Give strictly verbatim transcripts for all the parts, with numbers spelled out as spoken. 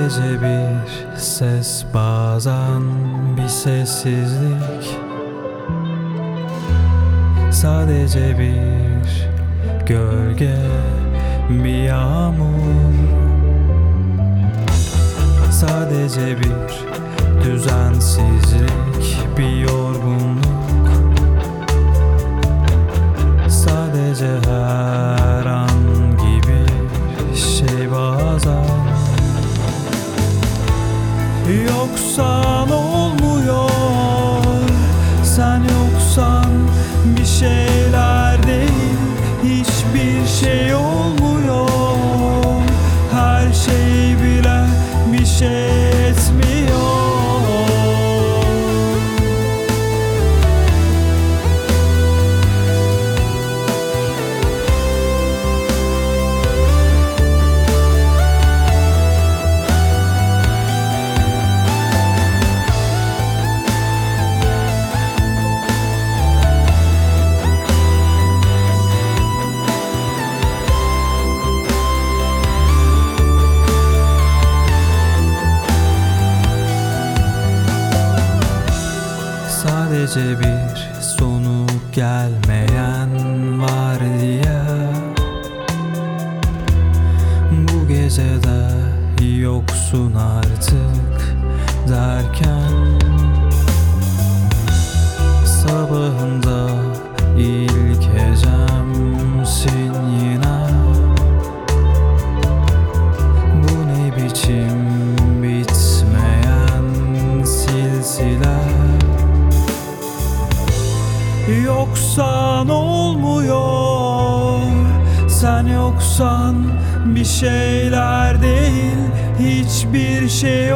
Sadece bir ses, bazen bir sessizlik. Sadece bir gölge, bir yağmur. Sadece bir düzensizlik, bir yorgunluk. Sadece herhangi bir şey bazen. Yoksan olmuyor, sen yoksan bir şeyler değil, hiçbir şey olmuyor. Her şey bile bir şey etmiyor. Sadece bir sonu gelmeyen var diye bu gecede yoksun artık derken, sabahında ilk hecemsin yine. Bu ne biçim bitmeyen silsile. Yoksan olmuyor, sen yoksan bir şeyler değil, hiçbir şey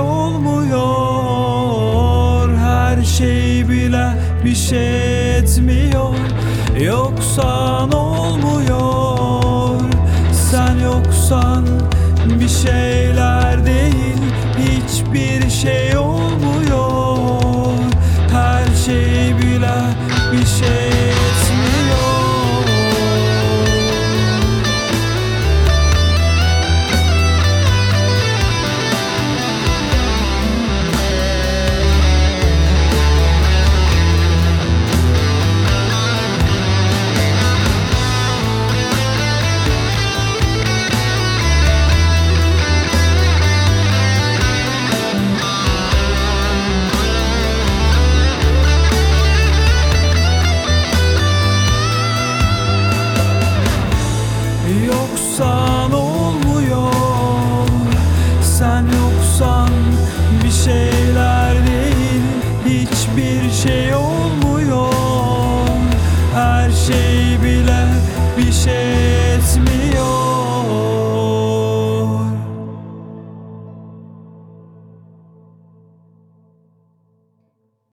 olmuyor. Her şey bile bir şey etmiyor. Yoksan olmuyor, sen yoksan bir şeyler değil, hiçbir şey olmuyor. Her şey bile bir şey etmiyor. Yoksan olmuyor, sen yoksan bir şeyler değil, hiçbir şey olmuyor. Her şey bile bir şey